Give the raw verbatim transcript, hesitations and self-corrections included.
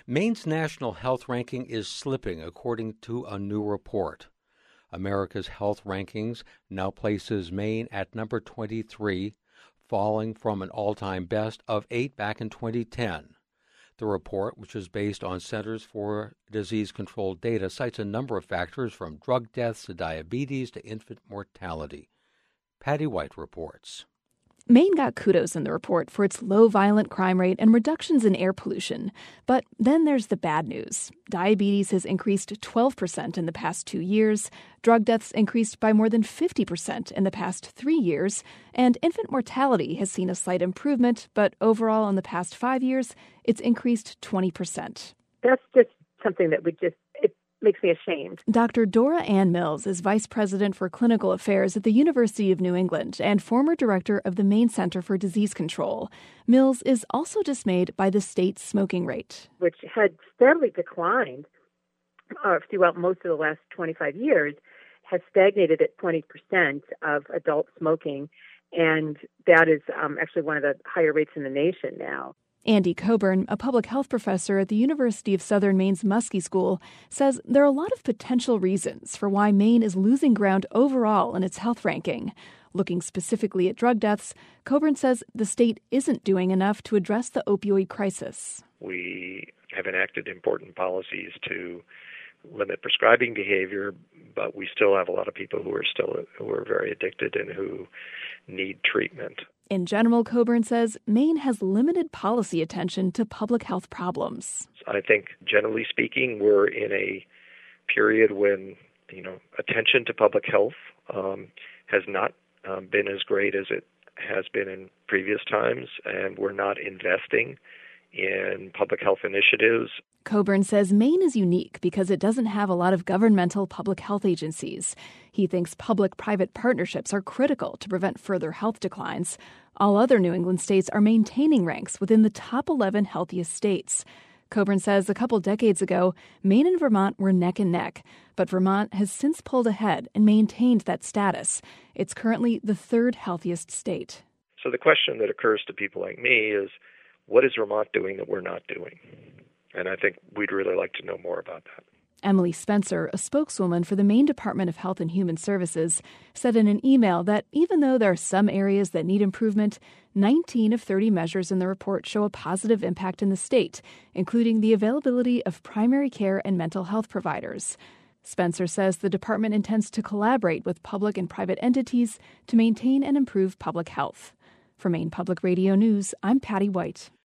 Maine's national health ranking is slipping, according to a new report. America's health rankings now places Maine at number twenty-three, falling from an all-time best of eight back in twenty ten. The report, which is based on Centers for Disease Control data, cites a number of factors from drug deaths to diabetes to infant mortality. Patty White reports. Maine got kudos in the report for its low violent crime rate and reductions in air pollution. But then there's the bad news. Diabetes has increased twelve percent in the past two years, drug deaths increased by more than fifty percent in the past three years, and infant mortality has seen a slight improvement, but overall in the past five years, it's increased twenty percent. That's just something that would just, it makes me ashamed. Doctor Dora Ann Mills is Vice President for Clinical Affairs at the University of New England and former director of the Maine Center for Disease Control. Mills is also dismayed by the state's smoking rate, which had steadily declined uh, throughout most of the last twenty-five years, has stagnated at twenty percent of adult smoking, and that is um, actually one of the higher rates in the nation now. Andy Coburn, a public health professor at the University of Southern Maine's Muskie School, says there are a lot of potential reasons for why Maine is losing ground overall in its health ranking. Looking specifically at drug deaths, Coburn says the state isn't doing enough to address the opioid crisis. We have enacted important policies to limit prescribing behavior, but we still have a lot of people who are still who are very addicted and who need treatment. In general, Coburn says Maine has limited policy attention to public health problems. I think, generally speaking, we're in a period when, you know, attention to public health um, has not um, been as great as it has been in previous times, and we're not investing in public health initiatives. Coburn says Maine is unique because it doesn't have a lot of governmental public health agencies. He thinks public-private partnerships are critical to prevent further health declines. All other New England states are maintaining ranks within the top eleven healthiest states. Coburn says a couple decades ago, Maine and Vermont were neck and neck, but Vermont has since pulled ahead and maintained that status. It's currently the third healthiest state. So the question that occurs to people like me is, what is Vermont doing that we're not doing? And I think we'd really like to know more about that. Emily Spencer, a spokeswoman for the Maine Department of Health and Human Services, said in an email that even though there are some areas that need improvement, nineteen of thirty measures in the report show a positive impact in the state, including the availability of primary care and mental health providers. Spencer says the department intends to collaborate with public and private entities to maintain and improve public health. For Maine Public Radio News, I'm Patty White.